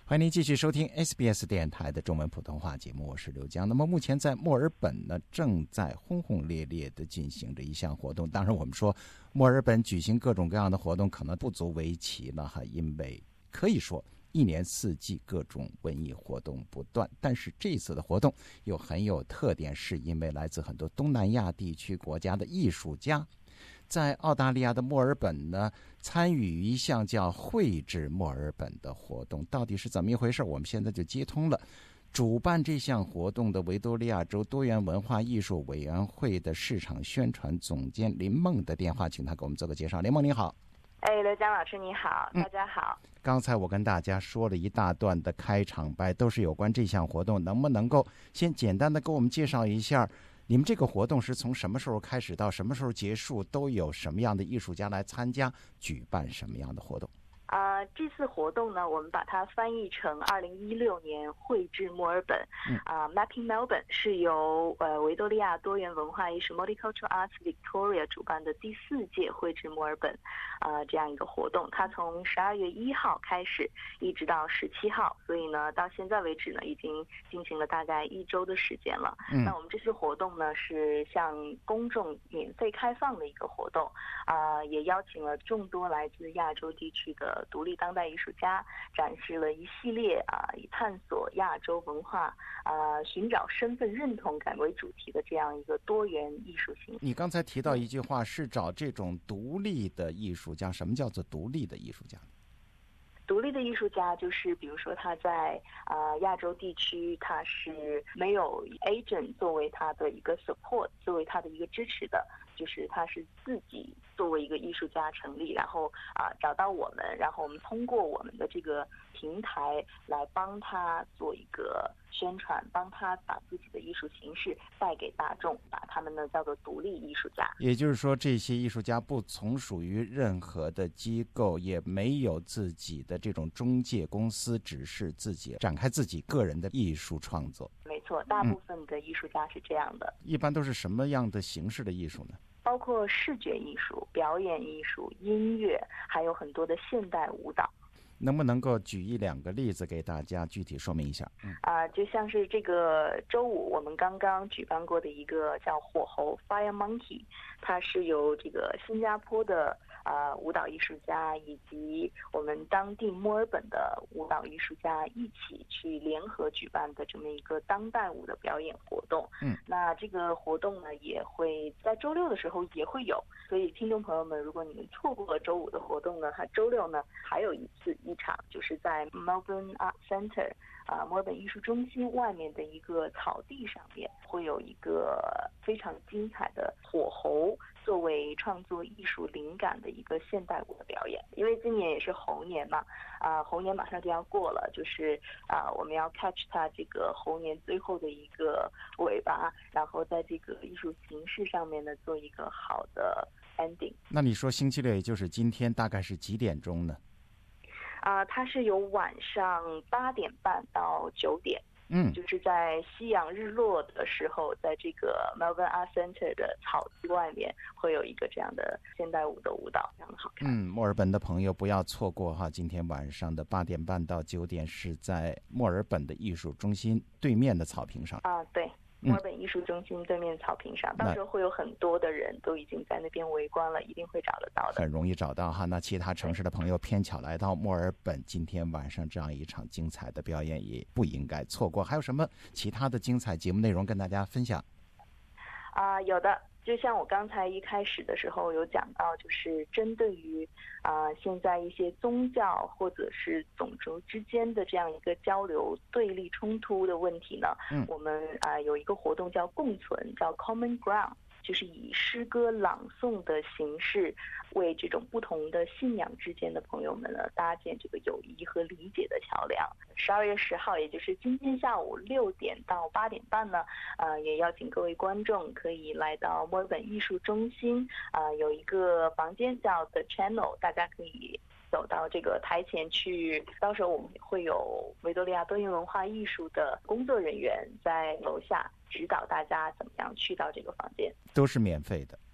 欢迎您继续收听 SBS 电台的中文普通话节目，我是刘江。那么目前在墨尔本呢，正在轰轰烈烈地进行着一项活动。当然我们说墨尔本举行各种各样的活动可能不足为奇了哈，因为可以说一年四季各种文艺活动不断。但是这次的活动又很有特点，是因为来自很多东南亚地区国家的艺术家在澳大利亚的墨尔本呢，参与一项叫绘制墨尔本的活动。到底是怎么一回事？我们现在就接通了主办这项活动的维多利亚州多元文化艺术委员会的市场宣传总监林梦的电话，请他给我们做个介绍。林梦你好。 刘江老师你好，大家好。 刚才我跟大家说了一大段的开场白，都是有关这项活动，能不能够先简单的给我们介绍一下你们这个活动是从什么时候开始到什么时候结束，都有什么样的艺术家来参加，举办什么样的活动？ 这次活动呢，我们把它翻译成2016年绘制墨尔本，Mapping Melbourne 是由维多利亚多元文化艺术 Multicultural Arts Victoria 主办的第4届绘制墨尔本这样一个活动。它从12月1号开始，一直到17号，所以呢，到现在为止呢，已经进行了大概1周的时间了。那我们这次活动呢，是向公众免费开放的一个活动，也邀请了众多来自亚洲地区的独立当代艺术家，展示了一系列以探索亚洲文化寻找身份认同感为主题的这样一个多元艺术形式。 你刚才提到一句话，是找这种独立的艺术家。什么叫做独立的艺术家？ 独立的艺术家就是比如说他在亚洲地区，他是没有 agent 作为他的一个 support， 作为他的一个支持的，就是他是自己作为一个艺术家成立，然后找到我们，然后我们通过我们的这个平台来帮他做一个宣传，帮他把自己的艺术形式带给大众，把他们呢叫做独立艺术家。 也就是说，这些艺术家不从属于任何的机构，也没有自己的这种中介公司，只是自己展开自己个人的艺术创作。 没错，大部分的艺术家是这样的。 一般都是什么样的形式的艺术呢？ 包括视觉艺术、表演艺术、音乐，还有很多的现代舞蹈。 能不能够举1-2个例子给大家具体说明一下？ 就像是这个周五我们刚刚举办过的一个叫火猴 Fire Monkey， 它是由这个新加坡的舞蹈艺术家以及我们当地墨尔本的舞蹈艺术家一起去联合举办的这么一个当代舞的表演活动。那这个活动呢，也会在周六的时候也会有，所以听众朋友们，如果你们错过了周五的活动呢，它周六呢还有一场，就是在 Melbourne Art Centre 墨尔本艺术中心外面的一个草地上面，会有一个非常精彩的火猴作为创作艺术灵感的一个现代舞的表演。因为今年也是猴年嘛，猴年马上就要过了，就是我们要 catch 它这个猴年最后的一个尾巴，然后在这个艺术形式上面呢做一个好的 ending。 那你说星期六，也就是今天，大概是几点钟呢？ 它是由晚上8点半到9点。就是在夕阳日落的时候，在这个 Melbourne Art Centre 的草地外面会有一个这样的现代舞的舞蹈，非常的好看。 墨尔本的朋友不要错过哈，今天晚上的8点半到9点是在墨尔本的艺术中心对面的草坪上。 对。墨尔本艺术中心对面草坪上，到时候会有很多的人都已经在那边围观了，一定会找得到的， 很容易找到哈。那其他城市的朋友偏巧来到墨尔本，今天晚上这样一场精彩的表演也不应该错过。还有什么其他的精彩节目内容跟大家分享？ 有的。就像我刚才一开始的时候有讲到，就是针对于现在一些宗教或者是种族之间的这样一个交流对立冲突的问题呢，我们有一个活动叫共存，叫 Common Ground， 就是以诗歌朗诵的形式为这种不同的信仰之间的朋友们呢搭建这个友谊和理解的桥梁。12月10号，也就是今天下午6点到8点半呢，也邀请各位观众可以来到墨尔本艺术中心，有一个房间叫 The Channel， 大家可以走到这个台前去，到时候我们会有维多利亚多元文化艺术的工作人员在楼下指导大家怎么样去到这个房间， 都是免费的。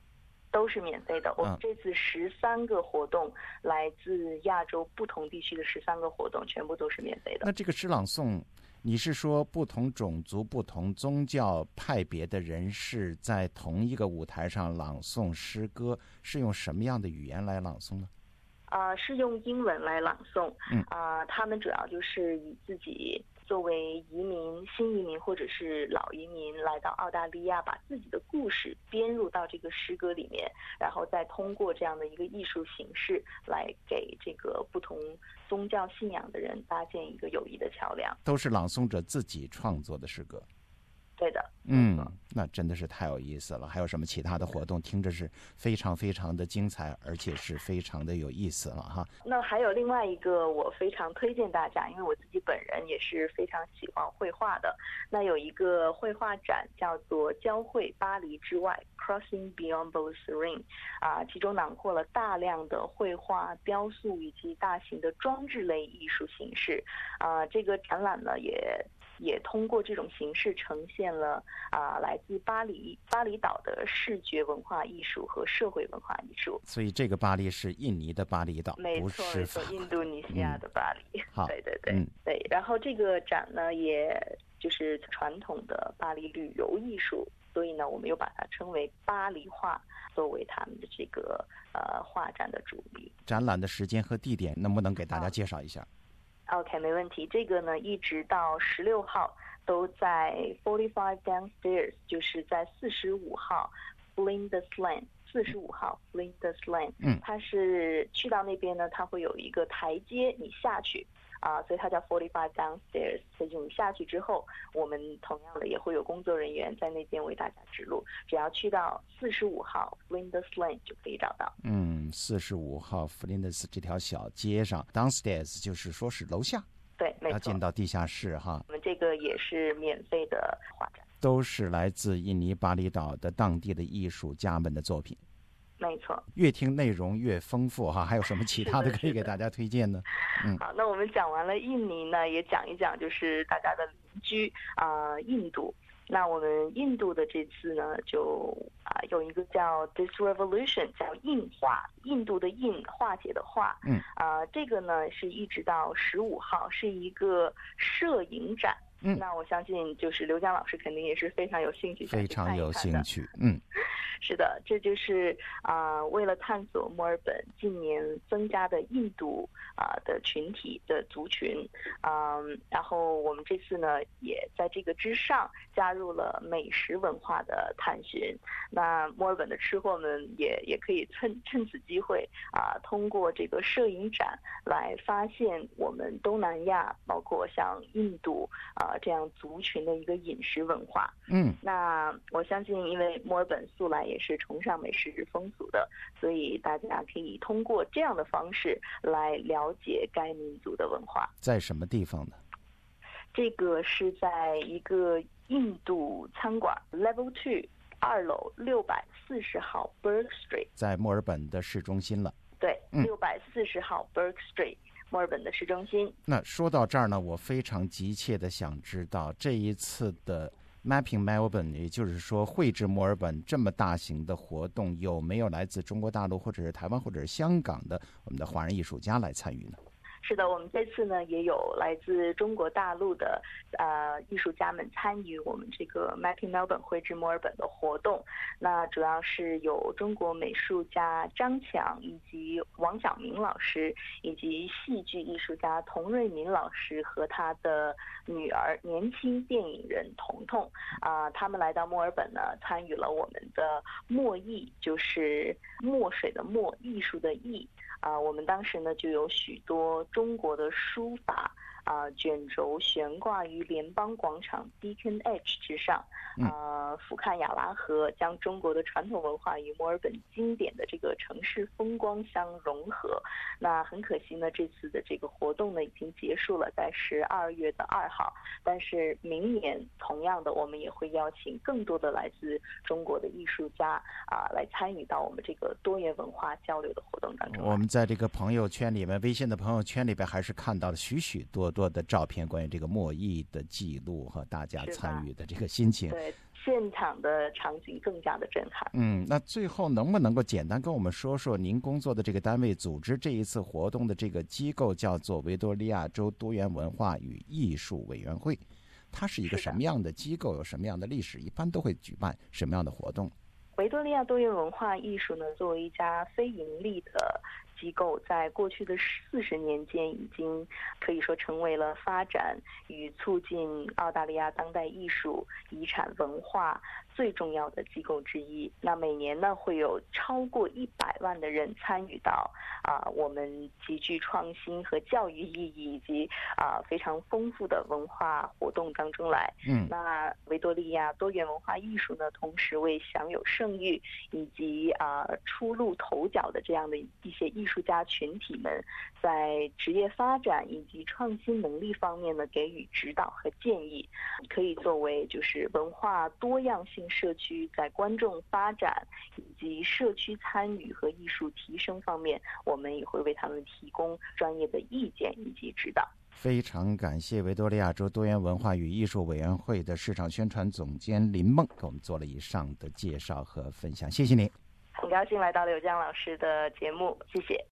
都是免费的。我们这次13个活动，来自亚洲不同地区的13个活动，全部都是免费的。 那这个诗朗诵，你是说不同种族、不同宗教派别的人士在同一个舞台上朗诵诗歌，是用什么样的语言来朗诵呢？ 是用英文来朗诵。他们主要就是以自己作为移民、新移民或者是老移民来到澳大利亚，把自己的故事编入到这个诗歌里面，然后再通过这样的一个艺术形式来给这个不同宗教信仰的人搭建一个友谊的桥梁。 都是朗诵者自己创作的诗歌。 对的。 那真的是太有意思了。还有什么其他的活动？听着是非常非常的精彩，而且是非常的有意思了哈。 那还有另外一个我非常推荐大家，因为我自己本人也是非常喜欢绘画的。那有一个绘画展叫做交汇巴黎之外 Crossing Beyond Boulogne， 其中囊括了大量的绘画、雕塑以及大型的装置类艺术形式。这个展览呢也通过这种形式呈现了来自巴厘岛的视觉文化艺术和社会文化艺术。 所以这个巴黎是印尼的巴厘岛， 没错，印度尼西亚的巴黎。 好， 对。对。然后这个展呢，也就是传统的巴黎旅游艺术，所以呢，我们又把它称为巴黎画，作为他们的这个画展的主力。 展览的时间和地点能不能给大家介绍一下 ？OK， 没问题。这个呢，一直到16号都在45 Downstairs， 就是在45号 Flinders Lane。45号 Flinders Lane， 它是去到那边呢，它会有一个台阶，你下去所以它叫45 Downstairs。所以你下去之后，我们同样的也会有工作人员在那边为大家指路，只要去到45号 Flinders Lane 就可以找到。 45号 Flinders 这条小街上 ，Downstairs 就是说是楼下。 对，没错。 要进到地下室哈。 我们这个也是免费的画展， 都是来自印尼巴厘岛的当地的艺术家们的作品。 没错， 越听内容越丰富哈。还有什么其他的可以给大家推荐呢？ 好，那我们讲完了印尼呢，也讲一讲就是大家的邻居印度。那我们印度的这次呢，就有一个叫 This Revolution， 叫印化，印度的印，化解的化。这个呢是一直到15号，是一个摄影展。那我相信就是刘江老师肯定也是非常有兴趣， 非常有兴趣。 是的，这就是为了探索墨尔本近年增加的印度的群体的族群，然后我们这次呢也在这个之上加入了美食文化的探寻。那墨尔本的吃货们也可以趁此机会通过这个摄影展来发现我们东南亚包括像印度这样族群的一个饮食文化。那我相信因为墨尔本素来也是崇尚美食风俗的，所以大家可以通过这样的方式来了解该民族的文化。 在什么地方呢？ 这个是在一个印度餐馆 Level 2 2楼640号 Burke Street， 在墨尔本的市中心了。 对，640号 Burke Street， 墨尔本的市中心。 那说到这儿呢，我非常急切的想知道这一次的Mapping Melbourne， 也就是说绘制墨尔本这么大型的活动，有没有来自中国大陆或者是台湾或者是香港的我们的华人艺术家来参与呢？ 是的，我们这次呢也有来自中国大陆的艺术家们参与我们这个 Mapping Melbourne 绘制墨尔本的活动。那主要是有中国美术家张强以及王晓明老师，以及戏剧艺术家童瑞民老师和他的女儿年轻电影人彤彤他们来到墨尔本呢，参与了我们的墨艺，就是墨水的墨，艺术的艺。我们当时呢就有许多中国的书法卷轴悬挂于联邦广场 Beacon Edge 之上，俯瞰亚拉河，将中国的传统文化与墨尔本经典的这个城市风光相融合。那很可惜呢，这次的这个活动呢已经结束了，在12月2号。但是明年同样的，我们也会邀请更多的来自中国的艺术家来参与到我们这个多元文化交流的活动当中。 我们在这个朋友圈里面，微信的朋友圈里边，还是看到了许多的照片，关于这个墨艺的记录和大家参与的这个心情。 对， 现场的场景更加的震撼。 那最后能不能够简单跟我们说说您工作的这个单位组织这一次活动的这个机构叫做维多利亚州多元文化与艺术委员会，它是一个什么样的机构，有什么样的历史，一般都会举办什么样的活动？ 维多利亚多元文化艺术呢，作为一家非盈利的机构，在过去的40年间，已经可以说成为了发展与促进澳大利亚当代艺术遗产文化最重要的机构之一。那每年呢，会有超过100万的人参与到我们极具创新和教育意义以及非常丰富的文化活动当中来。那维多利亚多元文化艺术呢，同时为享有盛誉以及初露头角的这样的一些艺术家群体们，在职业发展以及创新能力方面呢，给予指导和建议，可以作为就是文化多样性社区在观众发展以及社区参与和艺术提升方面，我们也会为他们提供专业的意见以及指导。 非常感谢维多利亚州多元文化与艺术委员会的市场宣传总监林梦给我们做了以上的介绍和分享，谢谢您。 很高兴来到刘江老师的节目，谢谢。